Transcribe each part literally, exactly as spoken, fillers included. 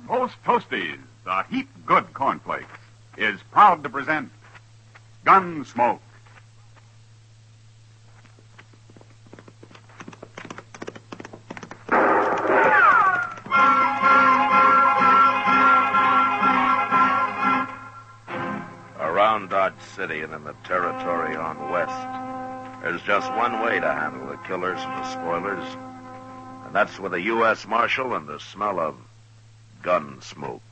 Post Toasties, the heap good cornflakes, is proud to present Gunsmoke. Around Dodge City and in the territory on West, there's just one way to handle the killers and the spoilers, and that's with a U S Marshal and the smell of gun smoke.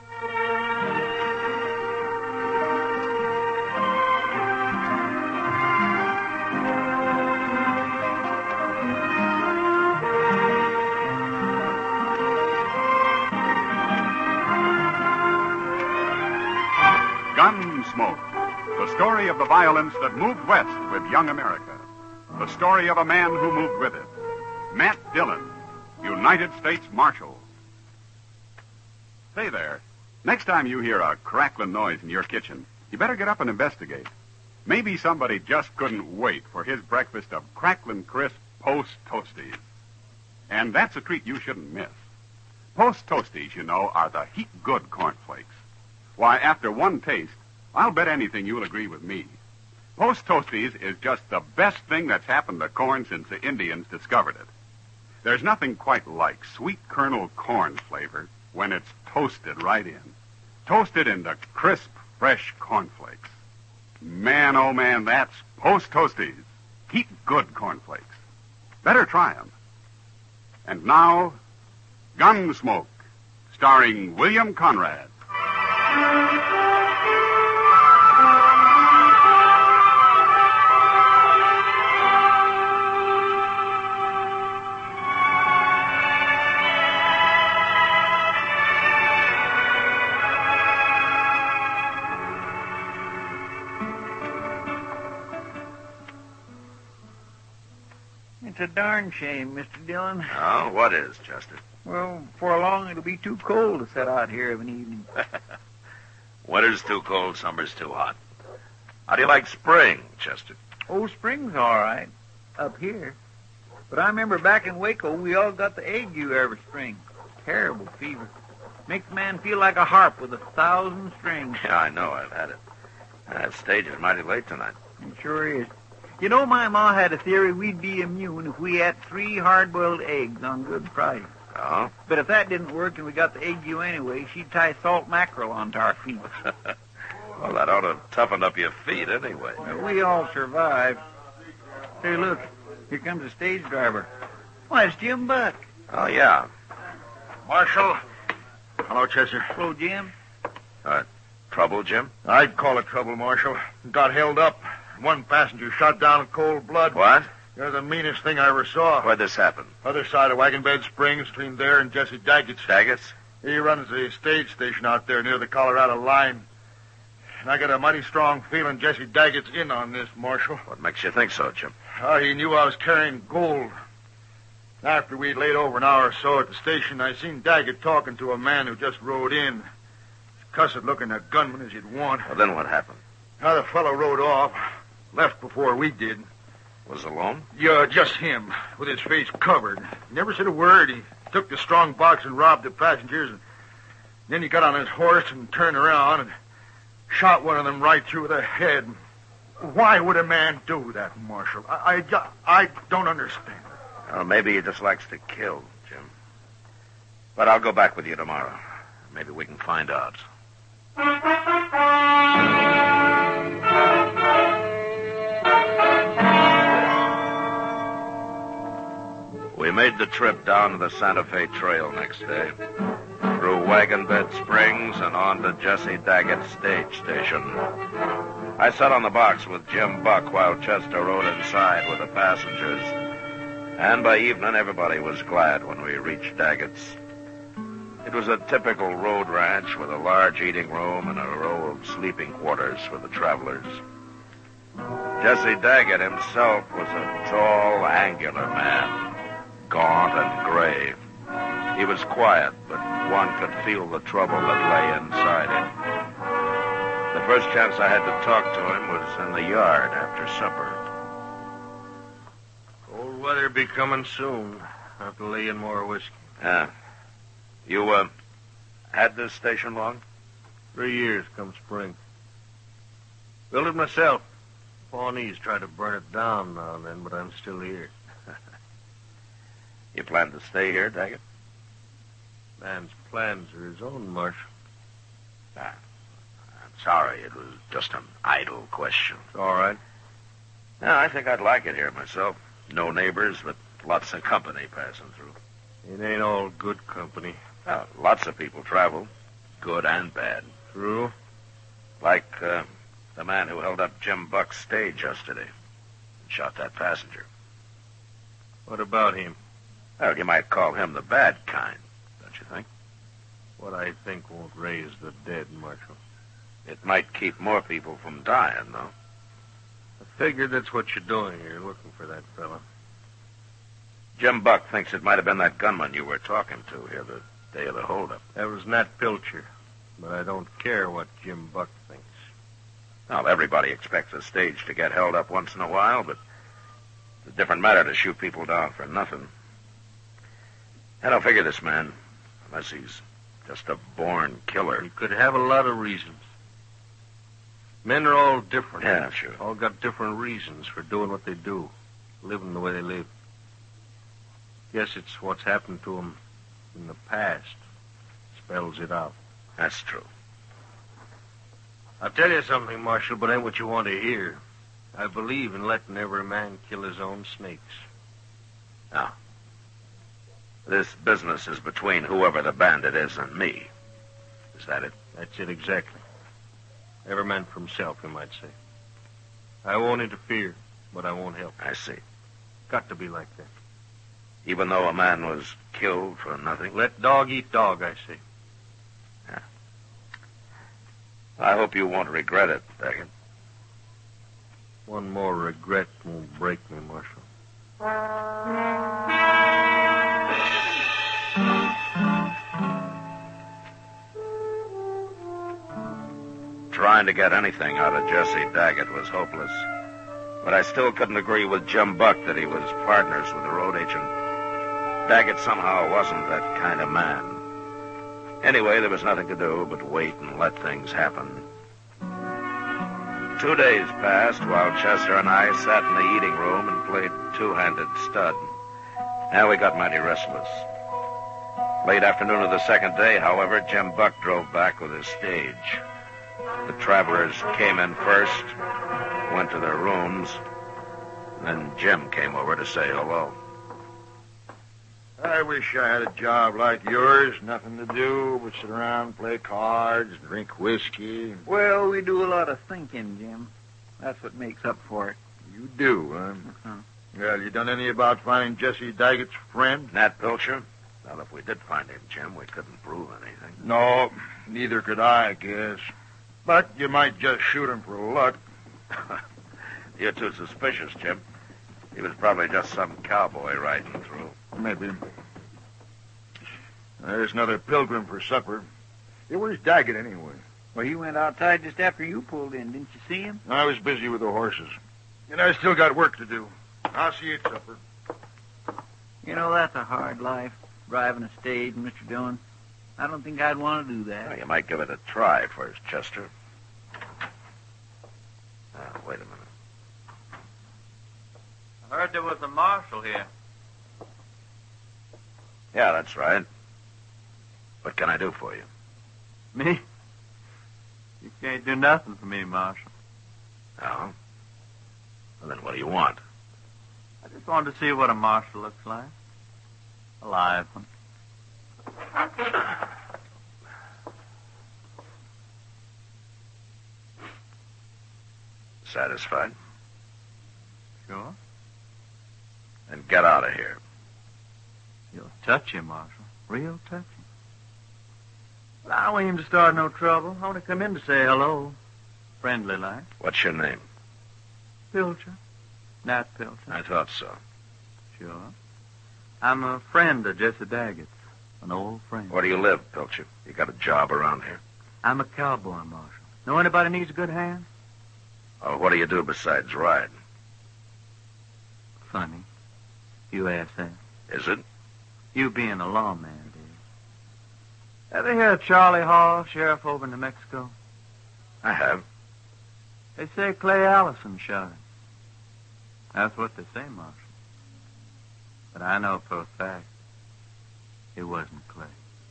Gunsmoke, the story of the violence that moved west with young America. The story of a man who moved with it. Matt Dillon, United States Marshal. Say there, next time you hear a crackling noise in your kitchen, you better get up and investigate. Maybe somebody just couldn't wait for his breakfast of crackling crisp Post Toasties. And that's a treat you shouldn't miss. Post Toasties, you know, are the heap good cornflakes. Why, after one taste, I'll bet anything you'll agree with me. Post Toasties is just the best thing that's happened to corn since the Indians discovered it. There's nothing quite like sweet kernel corn flavor when it's toasted right in. Toasted into crisp, fresh cornflakes. Man, oh man, that's Post Toasties. Heap good cornflakes. Better try 'em. And now, Gunsmoke, starring William Conrad. It's a darn shame, Mister Dillon. Oh, what is, Chester? Well, before long it'll be too cold to set out here of an evening. Winter's too cold, summer's too hot. How do you like spring, Chester? Oh, spring's all right, up here. But I remember back in Waco, we all got the ague every spring. Terrible fever. Makes a man feel like a harp with a thousand strings. Yeah, I know. I've had it. That stage is mighty late tonight. It sure is. You know, my ma had a theory we'd be immune if we ate three hard-boiled eggs on Good Friday. Oh? But if that didn't work and we got the ague anyway, she'd tie salt mackerel onto our feet. Well, that ought to have toughened up your feet anyway. We all survived. Hey, look. Here comes the stage driver. Why, it's Jim Buck. Oh, yeah. Marshal. Hello, Chester. Hello, Jim. Uh, trouble, Jim? I'd call it trouble, Marshal. Got held up. One passenger shot down in cold blood. What? You're the meanest thing I ever saw. Where'd this happen? Other side of Wagon Bed Springs, between there and Jesse Daggett's. Daggett's? He runs the stage station out there near the Colorado line. And I got a mighty strong feeling Jesse Daggett's in on this, Marshal. What makes you think so, Jim? Oh, he knew I was carrying gold. After we'd laid over an hour or so at the station, I seen Daggett talking to a man who just rode in. Cussed-looking a gunman as you'd want. Well, then what happened? Now, the fellow rode off. Left before we did. Was alone? Yeah, just him, with his face covered. Never said a word. He took the strong box and robbed the passengers. And then he got on his horse and turned around and shot one of them right through the head. Why would a man do that, Marshal? I, I, I don't understand. Well, maybe he just likes to kill, Jim. But I'll go back with you tomorrow. Maybe we can find out. We made the trip down to the Santa Fe Trail next day, through Wagon Bed Springs and on to Jesse Daggett's stage station. I sat on the box with Jim Buck while Chester rode inside with the passengers. And by evening, everybody was glad when we reached Daggett's. It was a typical road ranch with a large eating room and a row of sleeping quarters for the travelers. Jesse Daggett himself was a tall, angular man, gaunt and grave. He was quiet, but one could feel the trouble that lay inside him. The first chance I had to talk to him was in the yard after supper. Cold weather be coming soon. Have to lay in more whiskey. Yeah. You, uh, had this station long? Three years come spring. Built it myself. Pawnees try to burn it down now and then, but I'm still here. You plan to stay here, Daggett? Man's plans are his own, Marshal. Ah, I'm sorry. It was just an idle question. It's all right. Yeah, I think I'd like it here myself. No neighbors, but lots of company passing through. It ain't all good company. Well, lots of people travel, good and bad. True. Like uh, the man who held up Jim Buck's stage yesterday and shot that passenger. What about him? Well, you might call him the bad kind, don't you think? What I think won't raise the dead, Marshal. It might keep more people from dying, though. I figured that's what you're doing. You're looking for that fella. Jim Buck thinks it might have been that gunman you were talking to here the day of the holdup. That was Nat Pilcher. But I don't care what Jim Buck thinks. Well, everybody expects a stage to get held up once in a while, but it's a different matter to shoot people down for nothing. I don't figure this man, unless he's just a born killer. He could have a lot of reasons. Men are all different. Yeah, sure. All got different reasons for doing what they do, living the way they live. Guess it's what's happened to them in the past spells it out. That's true. I'll tell you something, Marshal, but ain't what you want to hear. I believe in letting every man kill his own snakes. Now, this business is between whoever the bandit is and me. Is that it? That's it exactly. Every man for himself, you might say. I won't interfere, but I won't help. I see. Got to be like that. Even though a man was killed for nothing? Let dog eat dog, I say. Yeah. I hope you won't regret it, Daggett. One more regret won't break me, Marshal. Trying to get anything out of Jesse Daggett was hopeless. But I still couldn't agree with Jim Buck that he was partners with the road agent. Daggett somehow wasn't that kind of man. Anyway, there was nothing to do but wait and let things happen. Two days passed while Chester and I sat in the eating room and played two-handed stud. Now we got mighty restless. Late afternoon of the second day, however, Jim Buck drove back with his stage. The travelers came in first, went to their rooms, then Jim came over to say hello. I wish I had a job like yours. Nothing to do but sit around, play cards, drink whiskey. Well, we do a lot of thinking, Jim. That's what makes up for it. You do, huh? Uh-huh. Well, you done any about finding Jesse Daggett's friend? Nat Pilcher? Well, if we did find him, Jim, we couldn't prove anything. No, neither could I, I guess. But you might just shoot him for luck. You're too suspicious, Jim. He was probably just some cowboy riding through. Maybe. There's another pilgrim for supper. Hey, where's Daggett, anyway? Well, he went outside just after you pulled in. Didn't you see him? I was busy with the horses. And I still got work to do. I'll see you at supper. You know, that's a hard life, driving a stage, Mister Dillon. I don't think I'd want to do that. Well, you might give it a try first, Chester. Now, wait a minute. I heard there was a marshal here. Yeah, that's right. What can I do for you? Me? You can't do nothing for me, Marshal. No? Well, then what do you want? I just wanted to see what a marshal looks like. A live one. Satisfied? Sure. Then get out of here. You're touchy, Marshal. Real touchy. But I don't want him to start no trouble. I want to come in to say hello. Friendly like. What's your name? Pilcher. Nat Pilcher. I thought so. Sure. I'm a friend of Jesse Daggett's. An old friend. Where do you live, Pilcher? You got a job around here? I'm a cowboy, Marshal. Know anybody needs a good hand? Oh, what do you do besides ride? Funny. You ask that. Is it? You being a lawman, Ever hear of Charlie Hall, sheriff over in New Mexico? I have. They say Clay Allison shot him. That's what they say, Marshal. But I know for a fact it wasn't Clay.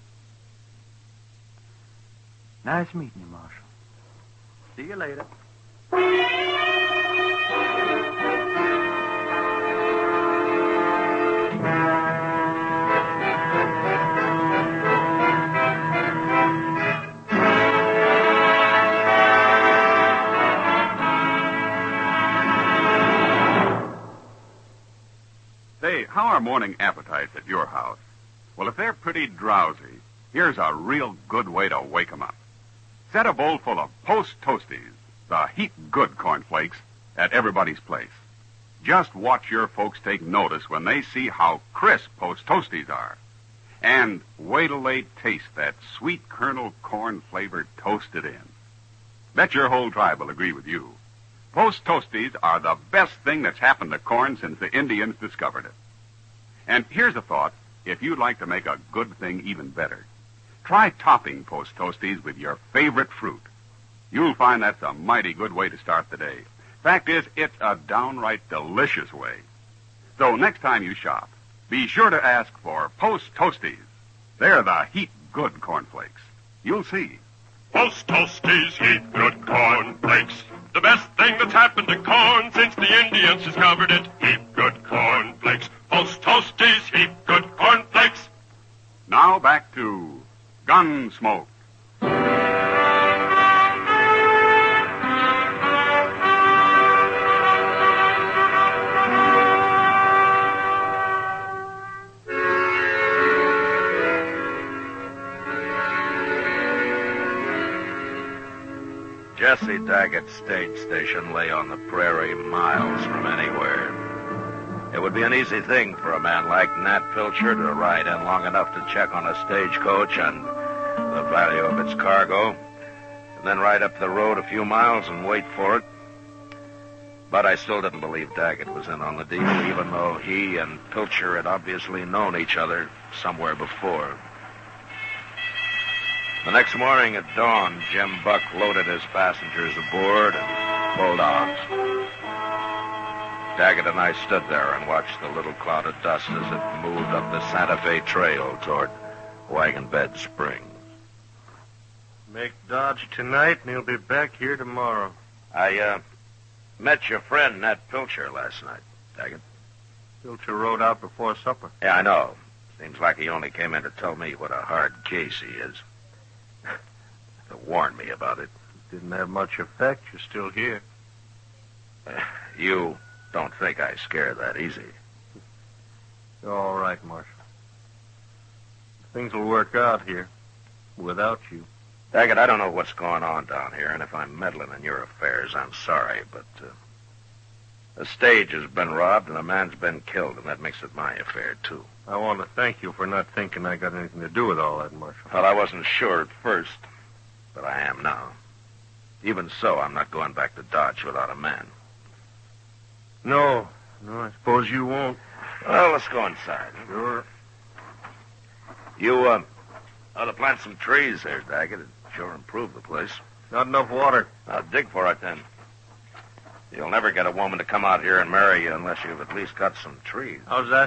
Nice meeting you, Marshal. See you later. Say, how are morning appetites at your house? Well, if they're pretty drowsy, here's a real good way to wake 'em up. Set a bowl full of Post Toasties, the heat-good cornflakes, at everybody's place. Just watch your folks take notice when they see how crisp Post Toasties are. And wait till they taste that sweet kernel corn-flavored toasted in. Bet your whole tribe will agree with you. Post Toasties are the best thing that's happened to corn since the Indians discovered it. And here's a thought, if you'd like to make a good thing even better. Try topping Post Toasties with your favorite fruit. You'll find that's a mighty good way to start the day. Fact is, it's a downright delicious way. So next time you shop, be sure to ask for Post Toasties. They're the heat-good cornflakes. You'll see. Post Toasties heat good cornflakes. The best thing that's happened to corn since the Indians discovered it. Heat good cornflakes. Post Toasties heat good cornflakes. Now back to Gunsmoke. Jesse Daggett's stage station lay on the prairie miles from anywhere. It would be an easy thing for a man like Nat Pilcher to ride in long enough to check on a stagecoach and the value of its cargo, and then ride up the road a few miles and wait for it. But I still didn't believe Daggett was in on the deal, even though he and Pilcher had obviously known each other somewhere before. The next morning at dawn, Jim Buck loaded his passengers aboard and pulled off. Daggett and I stood there and watched the little cloud of dust as it moved up the Santa Fe Trail toward Wagon Bed Springs. Make Dodge tonight, and he'll be back here tomorrow. I, uh, met your friend Nat Pilcher last night, Daggett. Pilcher rode out before supper. Yeah, I know. Seems like he only came in to tell me what a hard case he is. To warn me about it. Didn't have much effect. You're still here. Uh, you don't think I scare that easy. You're all right, Marshal. Things will work out here without you. Daggett, I don't know what's going on down here, and if I'm meddling in your affairs, I'm sorry, but uh, the stage has been robbed and a man's been killed, and that makes it my affair, too. I want to thank you for not thinking I got anything to do with all that, Marshal. Well, I wasn't sure at first, but I am now. Even so, I'm not going back to Dodge without a man. No, no, I suppose you won't. Well, let's go inside. Sure. You, uh, ought to plant some trees there, Daggett. It'd sure improve the place. Not enough water. I'll dig for it, then. You'll never get a woman to come out here and marry you unless you've at least got some trees. How's that?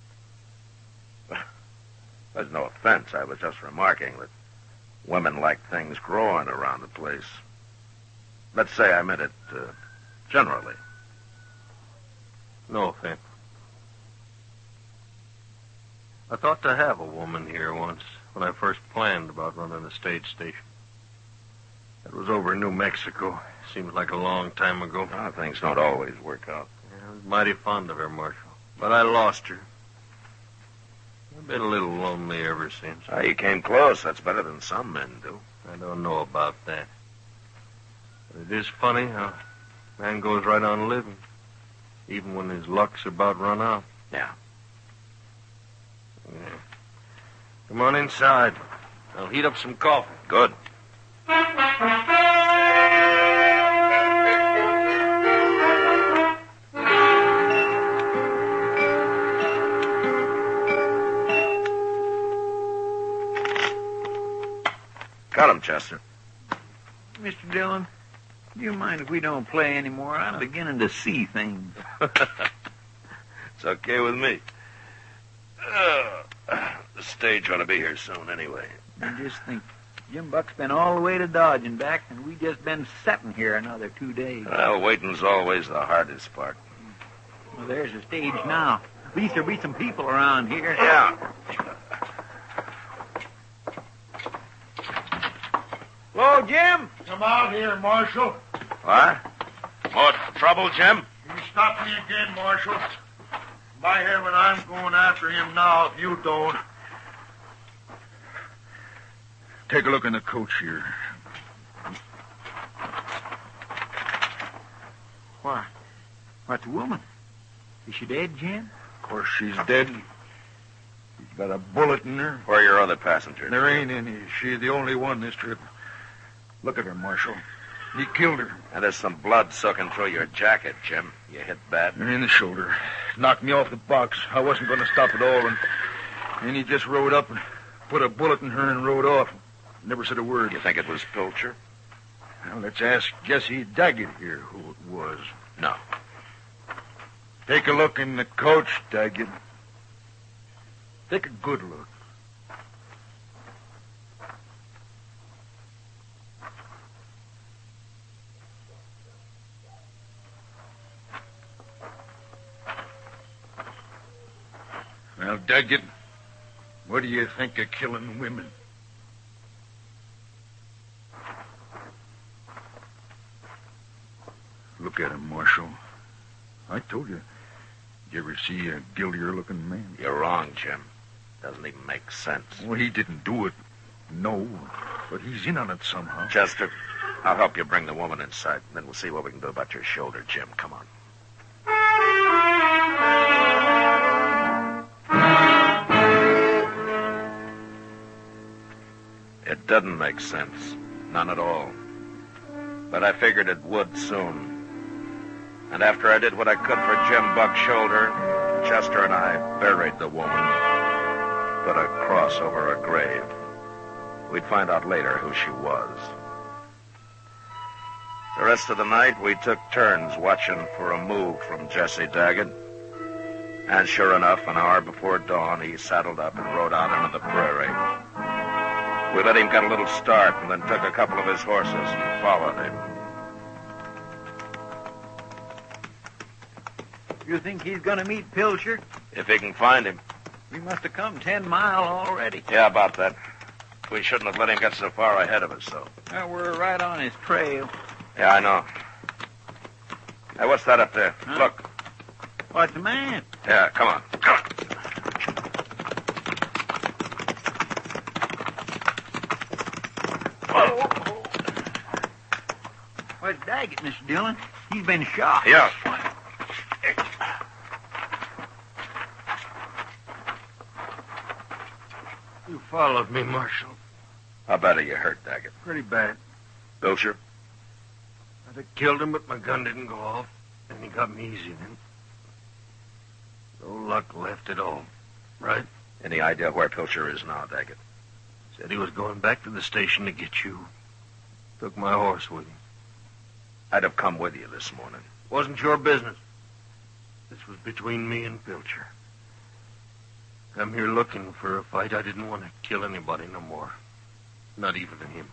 There's no offense. I was just remarking that women like things growing around the place. Let's say I meant it uh, generally. No offense. I thought to have a woman here once when I first planned about running a stage station. That was over in New Mexico. Seems like a long time ago. Well, things don't always work out. Yeah, I was mighty fond of her, Marshal. But I lost her. I've been a little lonely ever since. Ah, you came close. That's better than some men do. I don't know about that. But it is funny how a man goes right on living, even when his luck's about run out. Yeah. Yeah. Come on inside. I'll heat up some coffee. Good. Cut him, Chester. Mister Dillon, do you mind if we don't play anymore? I'm beginning to see things. It's okay with me. Uh, the stage ought to be here soon anyway. And just think, Jim Buck's been all the way to Dodge and back, and we just been sitting here another two days. Well, waiting's always the hardest part. Well, there's the stage now. At least there'll be some people around here. Yeah. Hello, Jim? Come out here, Marshal. What? More trouble, Jim? You stop me again, Marshal. By heaven, I'm going after him now if you don't. Take a look in the coach here. Why? What's the woman? Is she dead, Jim? Of course, she's dead. She's got a bullet in her. Where are your other passengers? There ain't any. She's the only one this trip. Look at her, Marshal. He killed her. And there's some blood soaking through your jacket, Jim. You hit bad? In the shoulder. Knocked me off the box. I wasn't going to stop at all, and then he just rode up and put a bullet in her and rode off. Never said a word. You think it was Pilcher? Well, let's ask Jesse Daggett here who it was. No. Take a look in the coach, Daggett. Take a good look. Well, Daggett, what do you think of killing women? Look at him, Marshal. I told you. Did you ever see a guiltier-looking man? You're wrong, Jim. Doesn't even make sense. Well, he didn't do it. No. But he's in on it somehow. Chester, I'll help you bring the woman inside. Then we'll see what we can do about your shoulder, Jim. Come on. It doesn't make sense. None at all. But I figured it would soon. And after I did what I could for Jim Buck's shoulder, Chester and I buried the woman. Put a cross over her grave. We'd find out later who she was. The rest of the night, we took turns watching for a move from Jesse Daggett. And sure enough, an hour before dawn, he saddled up and rode out into the prairie. We let him get a little start and then took a couple of his horses and followed him. You think he's going to meet Pilcher? If he can find him. We must have come ten mile already. Yeah, about that. We shouldn't have let him get so far ahead of us, though. Well, we're right on his trail. Yeah, I know. Hey, what's that up there? Huh? Look. What's the man? Yeah, come on. Come on. Whoa. Where's Daggett, Mister Dillon? He's been shot. Yeah. You followed me, Marshal. How bad are you hurt, Daggett? Pretty bad. Pilcher? I'd have killed him, but my gun didn't go off, and he got me easy then. No luck left at all. Right? Any idea where Pilcher is now, Daggett? Said he was going back to the station to get you. Took my horse with him. I'd have come with you this morning. Wasn't your business. This was between me and Pilcher. I'm here looking for a fight. I didn't want to kill anybody no more. Not even him.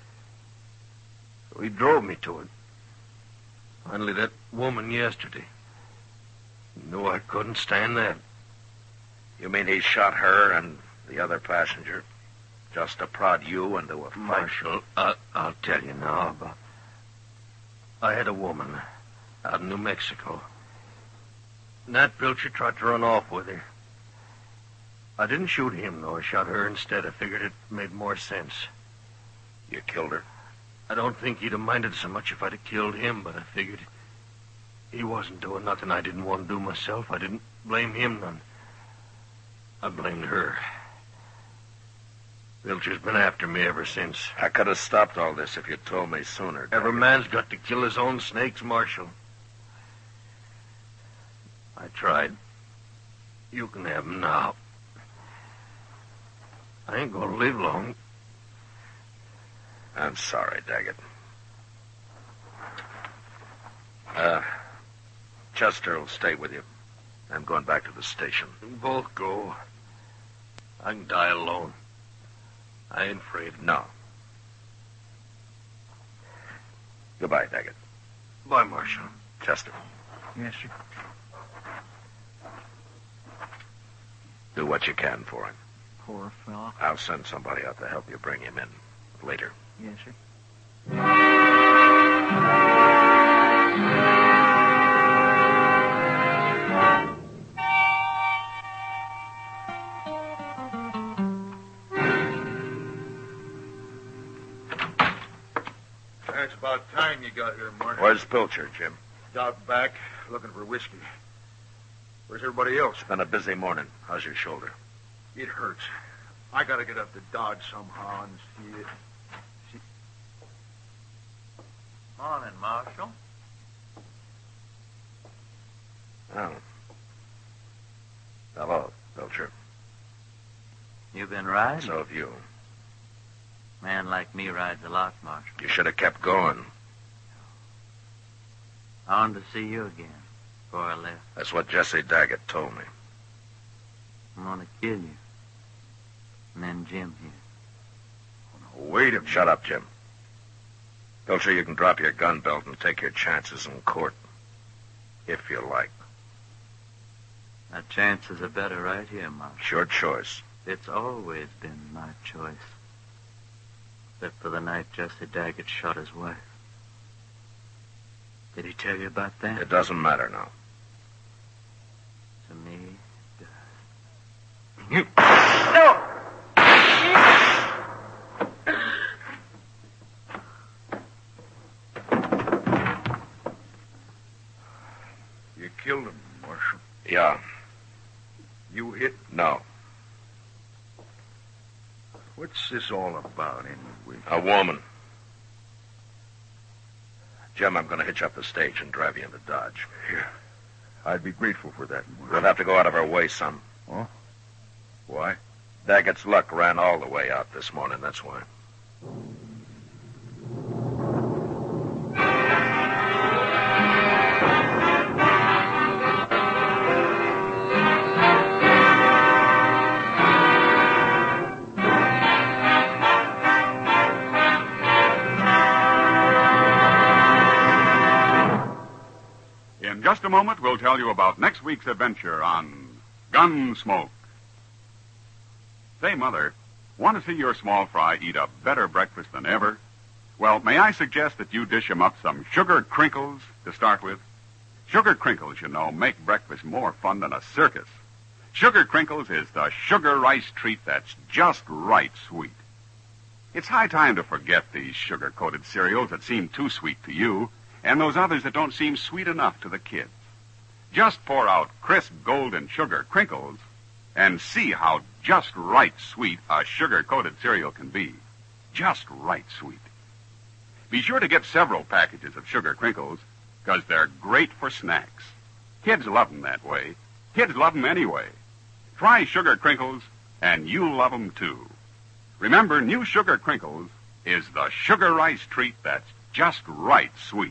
So he drove me to it. Finally, that woman yesterday. He knew I couldn't stand that. You mean he shot her and the other passenger just to prod you into a fight? Marshal, I, I'll tell you now about... I had a woman out in New Mexico. Nat Pilcher tried to run off with her. I didn't shoot him, though. I shot her instead. I figured it made more sense. You killed her? I don't think he'd have minded so much if I'd have killed him, but I figured he wasn't doing nothing I didn't want to do myself. I didn't blame him none. I blamed her. Pilcher's been after me ever since. I could have stopped all this if you'd told me sooner. Every Daggett. man's got to kill his own snakes, Marshal. I tried. You can have him now. I ain't gonna live long. I'm sorry, Daggett. Uh, Chester will stay with you. I'm going back to the station. Both go. I can die alone. I ain't afraid. No. Goodbye, Daggett. Bye, Marshal. Chester, Yes, sir. do what you can for him. Poor fellow. I'll send somebody out to help you bring him in later. Yes, sir. It's about time you got here, Marshal. Where's Pilcher, Jim? Out back, looking for whiskey. Where's everybody else? It's been a busy morning. How's your shoulder? It hurts. I gotta get up to Dodge somehow and see it. See... Morning, Marshal. Oh. Hello, Pilcher. You been riding? So have you. Man like me rides a lot, Marshal. You should have kept going. I wanted to see you again before I left. That's what Jesse Daggett told me. I'm going to kill you. And then Jim here. Wait a minute. Shut up, Jim. Pilcher, you can drop your gun belt and take your chances in court. If you like. My chances are better right here, Marshal. It's your choice. It's always been my choice. Except for the night Jesse Daggett shot his wife. Did he tell you about that? It doesn't matter now. To me, it does. No! You killed him, Marshal. Yeah. You hit? No. What's this all about, anyway? A woman. Jim, I'm going to hitch up the stage and drive you into Dodge. Here. I'd be grateful for that, Marshal. We'll have to go out of our way some. Oh? Why? Daggett's luck ran all the way out this morning, that's why. In just a moment, we'll tell you about next week's adventure on Gunsmoke. Say, Mother, want to see your small fry eat a better breakfast than ever? Well, may I suggest that you dish him up some sugar crinkles to start with? Sugar crinkles, you know, make breakfast more fun than a circus. Sugar crinkles is the sugar rice treat that's just right sweet. It's high time to forget these sugar-coated cereals that seem too sweet to you, and those others that don't seem sweet enough to the kids. Just pour out crisp golden sugar crinkles and see how just right sweet a sugar-coated cereal can be. Just right sweet. Be sure to get several packages of sugar crinkles, because they're great for snacks. Kids love them that way. Kids love them anyway. Try sugar crinkles, and you'll love them too. Remember, new sugar crinkles is the sugar rice treat that's just right sweet.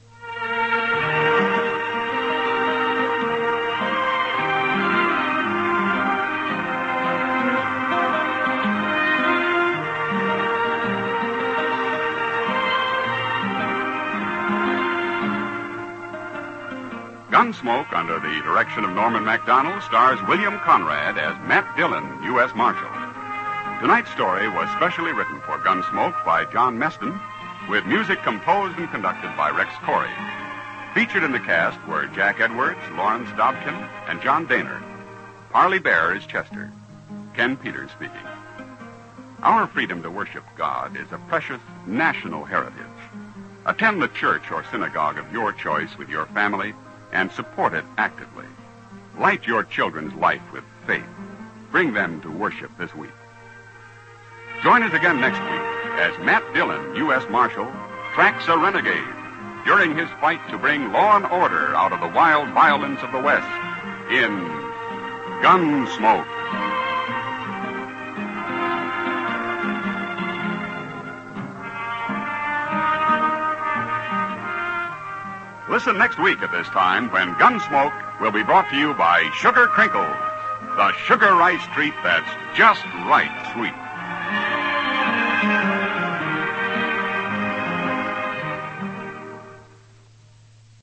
Gunsmoke, under the direction of Norman MacDonald, stars William Conrad as Matt Dillon, U S Marshal. Tonight's story was specially written for Gunsmoke by John Meston, with music composed and conducted by Rex Corey. Featured in the cast were Jack Edwards, Lawrence Dobkin, and John Daynard. Parley Bear is Chester. Ken Peters speaking. Our freedom to worship God is a precious national heritage. Attend the church or synagogue of your choice with your family and support it actively. Light your children's life with faith. Bring them to worship this week. Join us again next week as Matt Dillon, U S Marshal, tracks a renegade during his fight to bring law and order out of the wild violence of the West in Gunsmoke. Listen next week at this time when Gunsmoke will be brought to you by Sugar Crinkles, the sugar rice treat that's just right sweet.